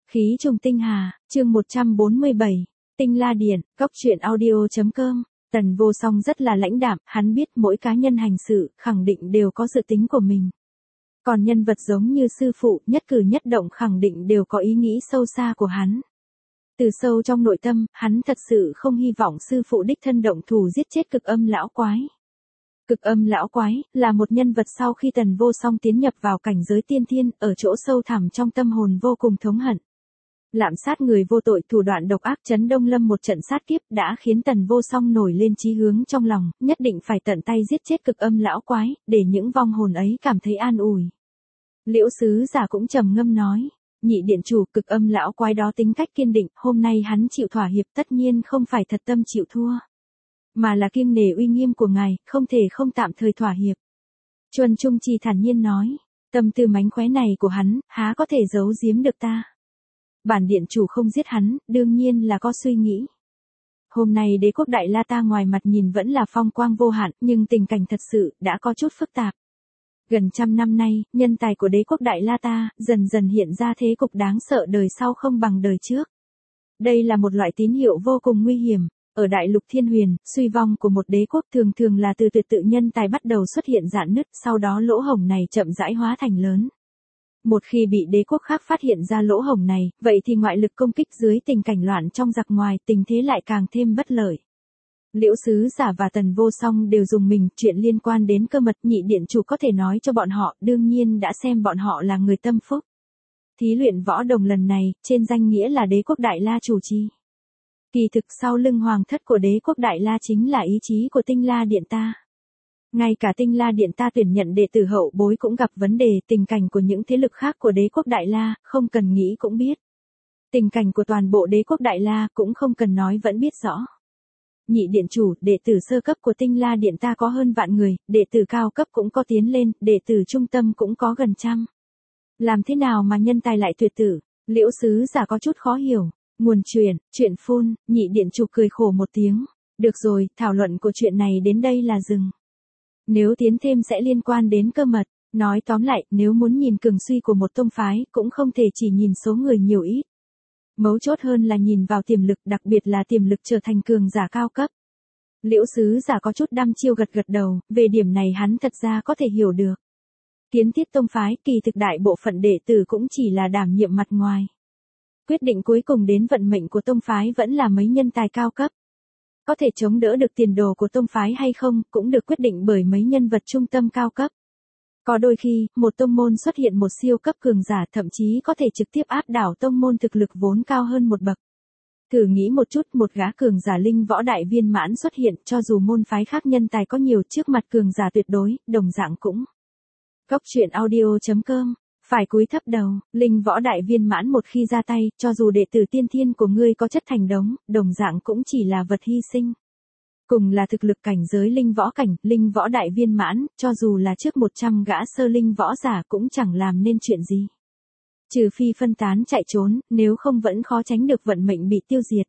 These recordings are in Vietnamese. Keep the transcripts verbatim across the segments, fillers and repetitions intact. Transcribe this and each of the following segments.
Khí trùng tinh hà, chương một trăm bốn mươi bảy, Tinh La Điện, góc truyện audio.com. Tần Vô Song rất là lãnh đạm, hắn biết mỗi cá nhân hành sự, khẳng định đều có dự tính của mình. Còn nhân vật giống như sư phụ, nhất cử nhất động khẳng định đều có ý nghĩ sâu xa của hắn. Từ sâu trong nội tâm, hắn thật sự không hy vọng sư phụ đích thân động thủ giết chết cực âm lão quái. Cực âm lão quái, là một nhân vật sau khi Tần Vô Song tiến nhập vào cảnh giới tiên thiên, ở chỗ sâu thẳm trong tâm hồn vô cùng thống hận. Lạm sát người vô tội, thủ đoạn độc ác, chấn Đông Lâm một trận sát kiếp đã khiến Tần Vô Song nổi lên chí hướng trong lòng, nhất định phải tận tay giết chết cực âm lão quái, để những vong hồn ấy cảm thấy an ủi. Liễu sứ giả cũng trầm ngâm nói, nhị điện chủ, cực âm lão quái đó tính cách kiên định, hôm nay hắn chịu thỏa hiệp tất nhiên không phải thật tâm chịu thua, mà là kiêng nể uy nghiêm của ngài, không thể không tạm thời thỏa hiệp. Chuân Trung Trì thản nhiên nói, tâm tư mánh khóe này của hắn, há có thể giấu giếm được ta. Bản điện chủ không giết hắn, đương nhiên là có suy nghĩ. Hôm nay đế quốc Đại La ta ngoài mặt nhìn vẫn là phong quang vô hạn, nhưng tình cảnh thật sự đã có chút phức tạp. Gần trăm năm nay, nhân tài của đế quốc Đại La ta dần dần hiện ra thế cục đáng sợ, đời sau không bằng đời trước. Đây là một loại tín hiệu vô cùng nguy hiểm. Ở Đại Lục Thiên Huyền, suy vong của một đế quốc thường thường là từ tuyệt tự nhân tài bắt đầu xuất hiện rạn nứt, sau đó lỗ hổng này chậm rãi hóa thành lớn. Một khi bị đế quốc khác phát hiện ra lỗ hổng này, vậy thì ngoại lực công kích dưới tình cảnh loạn trong giặc ngoài, tình thế lại càng thêm bất lợi. Liễu sứ giả và Tần Vô Song đều dùng mình, chuyện liên quan đến cơ mật, nhị điện chủ có thể nói cho bọn họ, đương nhiên đã xem bọn họ là người tâm phúc. Thí luyện võ đồng lần này, trên danh nghĩa là đế quốc Đại La chủ trì. Kỳ thực sau lưng hoàng thất của đế quốc Đại La chính là ý chí của Tinh La Điện ta. Ngay cả Tinh La Điện ta tuyển nhận đệ tử hậu bối cũng gặp vấn đề, tình cảnh của những thế lực khác của đế quốc Đại La, không cần nghĩ cũng biết. Tình cảnh của toàn bộ đế quốc Đại La cũng không cần nói vẫn biết rõ. Nhị điện chủ, đệ tử sơ cấp của Tinh La Điện ta có hơn vạn người, đệ tử cao cấp cũng có tiến lên, đệ tử trung tâm cũng có gần trăm. Làm thế nào mà nhân tài lại tuyệt tử? Liễu sứ giả có chút khó hiểu. Nguồn truyền, chuyện phun, nhị điện chủ cười khổ một tiếng. Được rồi, thảo luận của chuyện này đến đây là dừng. Nếu tiến thêm sẽ liên quan đến cơ mật. Nói tóm lại, nếu muốn nhìn cường suy của một tông phái, cũng không thể chỉ nhìn số người nhiều ít. Mấu chốt hơn là nhìn vào tiềm lực, đặc biệt là tiềm lực trở thành cường giả cao cấp. Liễu sứ giả có chút đăm chiêu gật gật đầu, về điểm này hắn thật ra có thể hiểu được. Kiến thiết tông phái, kỳ thực đại bộ phận đệ tử cũng chỉ là đảm nhiệm mặt ngoài. Quyết định cuối cùng đến vận mệnh của tông phái vẫn là mấy nhân tài cao cấp. Có thể chống đỡ được tiền đồ của tông phái hay không, cũng được quyết định bởi mấy nhân vật trung tâm cao cấp. Có đôi khi, một tông môn xuất hiện một siêu cấp cường giả, thậm chí có thể trực tiếp áp đảo tông môn thực lực vốn cao hơn một bậc. Thử nghĩ một chút, một gã cường giả linh võ đại viên mãn xuất hiện, cho dù môn phái khác nhân tài có nhiều, trước mặt cường giả tuyệt đối, đồng dạng cũng. Góc truyện audio.com. Phải cúi thấp đầu, linh võ đại viên mãn một khi ra tay, cho dù đệ tử tiên thiên của ngươi có chất thành đống, đồng dạng cũng chỉ là vật hy sinh. Cùng là thực lực cảnh giới linh võ cảnh, linh võ đại viên mãn, cho dù là trước một trăm gã sơ linh võ giả cũng chẳng làm nên chuyện gì. Trừ phi phân tán chạy trốn, nếu không vẫn khó tránh được vận mệnh bị tiêu diệt.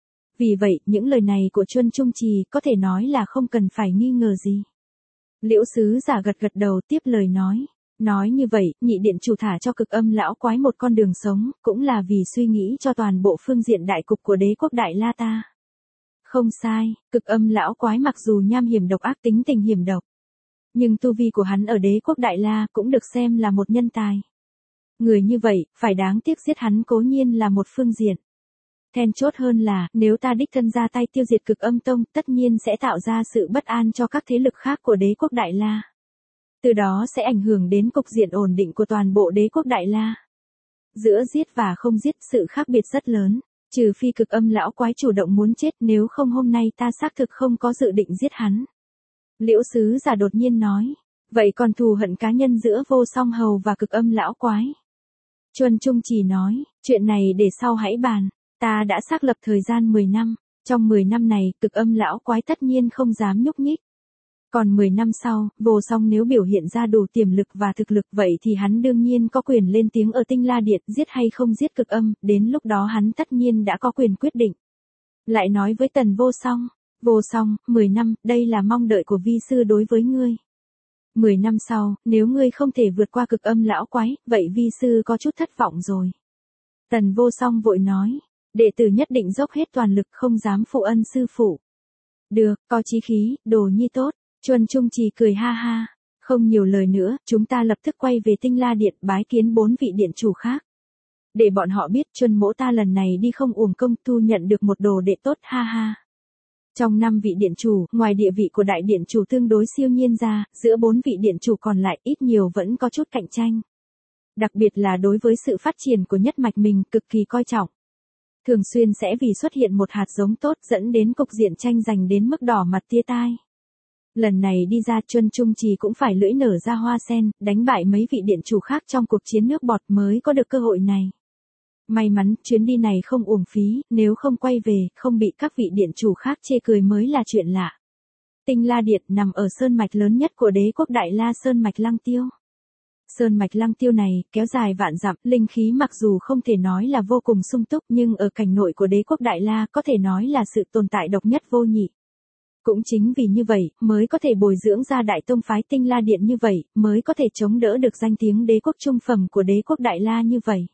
Vì vậy, những lời này của Chuân Trung Trì có thể nói là không cần phải nghi ngờ gì. Liễu sứ giả gật gật đầu tiếp lời nói. Nói như vậy, nhị điện chủ thả cho cực âm lão quái một con đường sống, cũng là vì suy nghĩ cho toàn bộ phương diện đại cục của đế quốc Đại La ta. Không sai, cực âm lão quái mặc dù nham hiểm độc ác, tính tình hiểm độc, nhưng tu vi của hắn ở đế quốc Đại La cũng được xem là một nhân tài. Người như vậy, phải đáng tiếc giết hắn cố nhiên là một phương diện. Then chốt hơn là, nếu ta đích thân ra tay tiêu diệt cực âm tông, tất nhiên sẽ tạo ra sự bất an cho các thế lực khác của đế quốc Đại La. Từ đó sẽ ảnh hưởng đến cục diện ổn định của toàn bộ đế quốc Đại La. Giữa giết và không giết, sự khác biệt rất lớn, trừ phi cực âm lão quái chủ động muốn chết, nếu không hôm nay ta xác thực không có dự định giết hắn. Liễu sứ giả đột nhiên nói, vậy còn thù hận cá nhân giữa Vô Song Hầu và cực âm lão quái? Chuân Trung Trì nói, chuyện này để sau hãy bàn, ta đã xác lập thời gian mười năm, trong mười năm này, cực âm lão quái tất nhiên không dám nhúc nhích. Còn mười năm sau, Vô Song nếu biểu hiện ra đủ tiềm lực và thực lực, vậy thì hắn đương nhiên có quyền lên tiếng ở Tinh La Điện, giết hay không giết cực âm, đến lúc đó hắn tất nhiên đã có quyền quyết định. Lại nói với Tần Vô Song, Vô Song, mười năm, đây là mong đợi của vi sư đối với ngươi. mười năm sau, nếu ngươi không thể vượt qua cực âm lão quái, vậy vi sư có chút thất vọng rồi. Tần Vô Song vội nói, đệ tử nhất định dốc hết toàn lực không dám phụ ân sư phụ. Được, có chí khí, đồ nhi tốt. Chuân Trung Trì cười ha ha. Không nhiều lời nữa, chúng ta lập tức quay về Tinh La Điện bái kiến bốn vị điện chủ khác. Để bọn họ biết Chuân mỗ ta lần này đi không uổng công, thu nhận được một đồ đệ tốt ha ha. Trong năm vị điện chủ, ngoài địa vị của đại điện chủ tương đối siêu nhiên ra, giữa bốn vị điện chủ còn lại ít nhiều vẫn có chút cạnh tranh. Đặc biệt là đối với sự phát triển của nhất mạch mình cực kỳ coi trọng. Thường xuyên sẽ vì xuất hiện một hạt giống tốt dẫn đến cục diện tranh giành đến mức đỏ mặt tía tai. Lần này đi ra Chuân Trung Trì cũng phải lưỡi nở ra hoa sen, đánh bại mấy vị điện chủ khác trong cuộc chiến nước bọt mới có được cơ hội này. May mắn chuyến đi này không uổng phí, nếu không quay về, không bị các vị điện chủ khác chê cười mới là chuyện lạ. Tinh La Điện nằm ở sơn mạch lớn nhất của đế quốc Đại La Sơn mạch Lăng Tiêu. Sơn mạch Lăng Tiêu này, kéo dài vạn dặm, linh khí mặc dù không thể nói là vô cùng sung túc nhưng ở cảnh nội của đế quốc Đại La có thể nói là sự tồn tại độc nhất vô nhị. Cũng chính vì như vậy, mới có thể bồi dưỡng ra đại tông phái Tinh La Điện như vậy, mới có thể chống đỡ được danh tiếng đế quốc trung phẩm của đế quốc Đại La như vậy.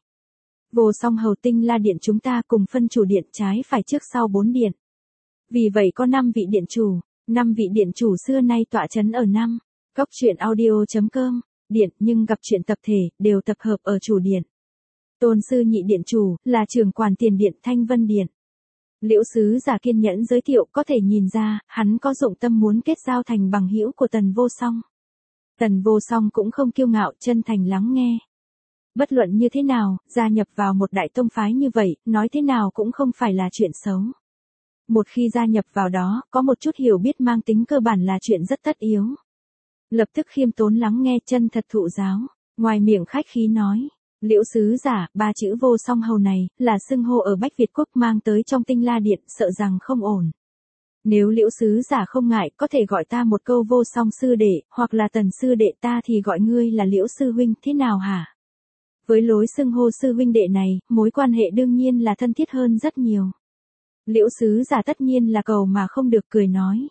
Vô Song hầu Tinh La Điện chúng ta cùng phân chủ điện trái phải trước sau bốn điện. Vì vậy có năm vị điện chủ, năm vị điện chủ xưa nay tọa chấn ở năm. Cốc truyện audio chấm com, điện nhưng gặp chuyện tập thể, đều tập hợp ở chủ điện. Tôn sư nhị điện chủ, là trưởng quản tiền điện Thanh Vân Điện. Liễu sứ giả kiên nhẫn giới thiệu có thể nhìn ra, hắn có dụng tâm muốn kết giao thành bằng hữu của Tần Vô Song. Tần Vô Song cũng không kiêu ngạo, chân thành lắng nghe. Bất luận như thế nào, gia nhập vào một đại tông phái như vậy, nói thế nào cũng không phải là chuyện xấu. Một khi gia nhập vào đó, có một chút hiểu biết mang tính cơ bản là chuyện rất tất yếu. Lập tức khiêm tốn lắng nghe, chân thật thụ giáo, ngoài miệng khách khí nói. Liễu sứ giả, ba chữ Vô Song hầu này, là xưng hô ở Bách Việt Quốc mang tới trong Tinh La Điện, sợ rằng không ổn. Nếu liễu sứ giả không ngại, có thể gọi ta một câu Vô Song sư đệ, hoặc là Tần sư đệ, ta thì gọi ngươi là Liễu sư huynh, thế nào hả? Với lối xưng hô sư huynh đệ này, mối quan hệ đương nhiên là thân thiết hơn rất nhiều. Liễu sứ giả tất nhiên là cầu mà không được, cười nói.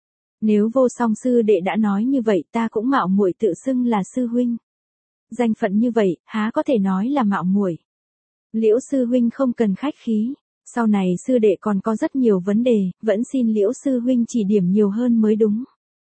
Nếu Vô Song sư đệ đã nói như vậy, ta cũng mạo muội tự xưng là sư huynh. Danh phận như vậy, há có thể nói là mạo muội. Liễu sư huynh không cần khách khí, sau này sư đệ còn có rất nhiều vấn đề, vẫn xin Liễu sư huynh chỉ điểm nhiều hơn mới đúng.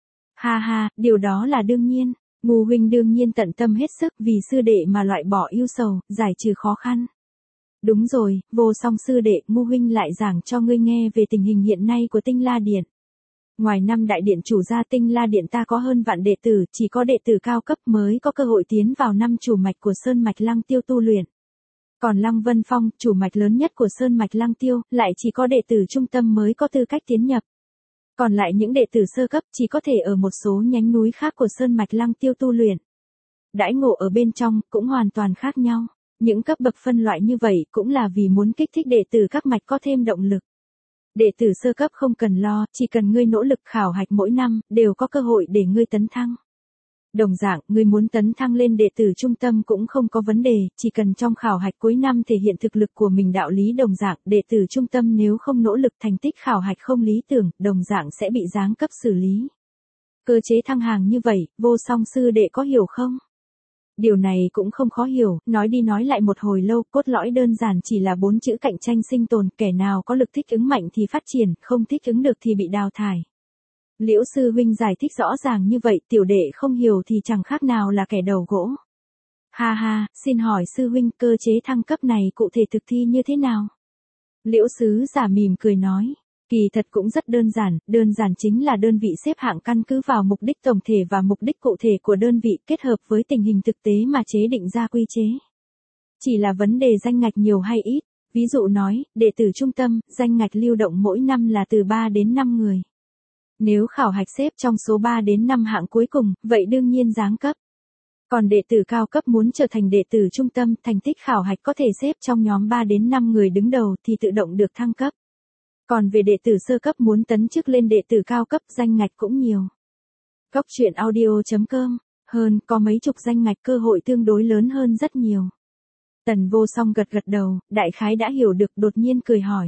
Ha ha, điều đó là đương nhiên, Ngô huynh đương nhiên tận tâm hết sức vì sư đệ mà loại bỏ ưu sầu, giải trừ khó khăn. Đúng rồi, Vô Song sư đệ, Ngô huynh lại giảng cho ngươi nghe về tình hình hiện nay của Tinh La Điện. Ngoài năm đại điện chủ ra, Tinh La Điện ta có hơn vạn đệ tử, chỉ có đệ tử cao cấp mới có cơ hội tiến vào năm chủ mạch của Sơn mạch Lăng Tiêu tu luyện. Còn Lăng Vân Phong, chủ mạch lớn nhất của Sơn mạch Lăng Tiêu, lại chỉ có đệ tử trung tâm mới có tư cách tiến nhập. Còn lại những đệ tử sơ cấp chỉ có thể ở một số nhánh núi khác của Sơn mạch Lăng Tiêu tu luyện. Đãi ngộ ở bên trong cũng hoàn toàn khác nhau. Những cấp bậc phân loại như vậy cũng là vì muốn kích thích đệ tử các mạch có thêm động lực. Đệ tử sơ cấp không cần lo, chỉ cần ngươi nỗ lực khảo hạch mỗi năm, đều có cơ hội để ngươi tấn thăng. Đồng dạng, ngươi muốn tấn thăng lên đệ tử trung tâm cũng không có vấn đề, chỉ cần trong khảo hạch cuối năm thể hiện thực lực của mình. Đạo lý đồng dạng, đệ tử trung tâm nếu không nỗ lực, thành tích khảo hạch không lý tưởng, đồng dạng sẽ bị giáng cấp xử lý. Cơ chế thăng hàng như vậy, Vô Song sư đệ có hiểu không? Điều này cũng không khó hiểu, nói đi nói lại một hồi lâu, cốt lõi đơn giản chỉ là bốn chữ cạnh tranh sinh tồn, kẻ nào có lực thích ứng mạnh thì phát triển, không thích ứng được thì bị đào thải. Liễu sư huynh giải thích rõ ràng như vậy, tiểu đệ không hiểu thì chẳng khác nào là kẻ đầu gỗ. Ha ha, xin hỏi sư huynh, cơ chế thăng cấp này cụ thể thực thi như thế nào? Liễu sứ giả mỉm cười nói. Kỳ thật cũng rất đơn giản, đơn giản chính là đơn vị xếp hạng căn cứ vào mục đích tổng thể và mục đích cụ thể của đơn vị kết hợp với tình hình thực tế mà chế định ra quy chế. Chỉ là vấn đề danh ngạch nhiều hay ít, ví dụ nói, đệ tử trung tâm, danh ngạch lưu động mỗi năm là từ ba đến năm người. Nếu khảo hạch xếp trong số ba đến năm hạng cuối cùng, vậy đương nhiên giáng cấp. Còn đệ tử cao cấp muốn trở thành đệ tử trung tâm, thành tích khảo hạch có thể xếp trong nhóm ba đến năm người đứng đầu thì tự động được thăng cấp. Còn về đệ tử sơ cấp muốn tấn chức lên đệ tử cao cấp, danh ngạch cũng nhiều. Cốc truyện audio chấm com, hơn, có mấy chục danh ngạch, cơ hội tương đối lớn hơn rất nhiều. Tần Vô Song gật gật đầu, đại khái đã hiểu được, đột nhiên cười hỏi.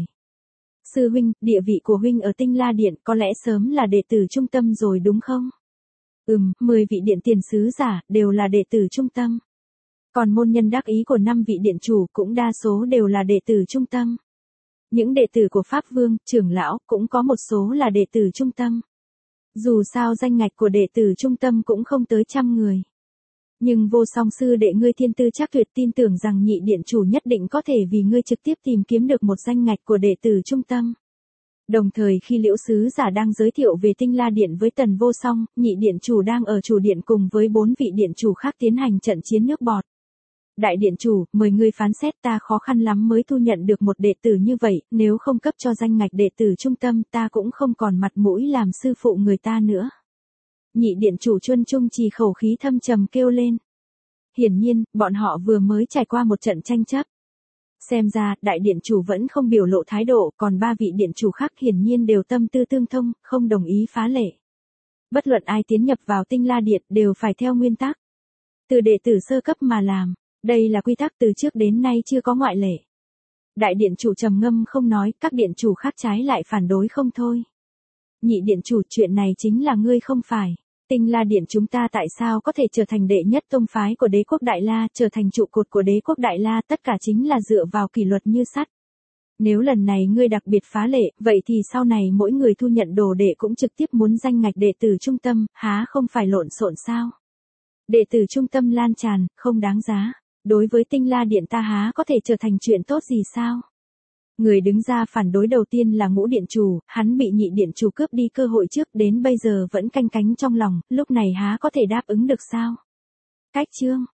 Sư huynh, địa vị của huynh ở Tinh La Điện có lẽ sớm là đệ tử trung tâm rồi đúng không? Ừm, mười vị điện tiền sứ giả, đều là đệ tử trung tâm. Còn môn nhân đắc ý của năm vị điện chủ cũng đa số đều là đệ tử trung tâm. Những đệ tử của Pháp Vương, trưởng lão cũng có một số là đệ tử trung tâm. Dù sao danh ngạch của đệ tử trung tâm cũng không tới trăm người. Nhưng Vô Song sư đệ ngươi thiên tư chắc tuyệt, tin tưởng rằng nhị điện chủ nhất định có thể vì ngươi trực tiếp tìm kiếm được một danh ngạch của đệ tử trung tâm. Đồng thời khi Liễu sứ giả đang giới thiệu về Tinh La Điện với Tần Vô Song, nhị điện chủ đang ở chủ điện cùng với bốn vị điện chủ khác tiến hành trận chiến nước bọt. Đại điện chủ, mời ngươi phán xét, ta khó khăn lắm mới thu nhận được một đệ tử như vậy, nếu không cấp cho danh ngạch đệ tử trung tâm ta cũng không còn mặt mũi làm sư phụ người ta nữa. Nhị điện chủ Chuân Trung trì khẩu khí thâm trầm kêu lên. Hiển nhiên, bọn họ vừa mới trải qua một trận tranh chấp. Xem ra, đại điện chủ vẫn không biểu lộ thái độ, còn ba vị điện chủ khác hiển nhiên đều tâm tư tương thông, không đồng ý phá lệ. Bất luận ai tiến nhập vào Tinh La Điện đều phải theo nguyên tắc. Từ đệ tử sơ cấp mà làm, đây là quy tắc từ trước đến nay chưa có ngoại lệ. Đại điện chủ trầm ngâm không nói, các điện chủ khác trái lại phản đối không thôi. Nhị điện chủ, chuyện này chính là ngươi không phải. Tinh La Điện chúng ta tại sao có thể trở thành đệ nhất tông phái của đế quốc Đại La, trở thành trụ cột của đế quốc Đại La, tất cả chính là dựa vào kỷ luật như sắt. Nếu lần này ngươi đặc biệt phá lệ, vậy thì sau này mỗi người thu nhận đồ đệ cũng trực tiếp muốn danh ngạch đệ tử trung tâm, há không phải lộn xộn sao? Đệ tử trung tâm lan tràn, không đáng giá. Đối với Tinh La Điện ta há có thể trở thành chuyện tốt gì sao? Người đứng ra phản đối đầu tiên là Ngũ điện chủ, hắn bị nhị điện chủ cướp đi cơ hội trước, đến bây giờ vẫn canh cánh trong lòng, lúc này há có thể đáp ứng được sao? Cách chương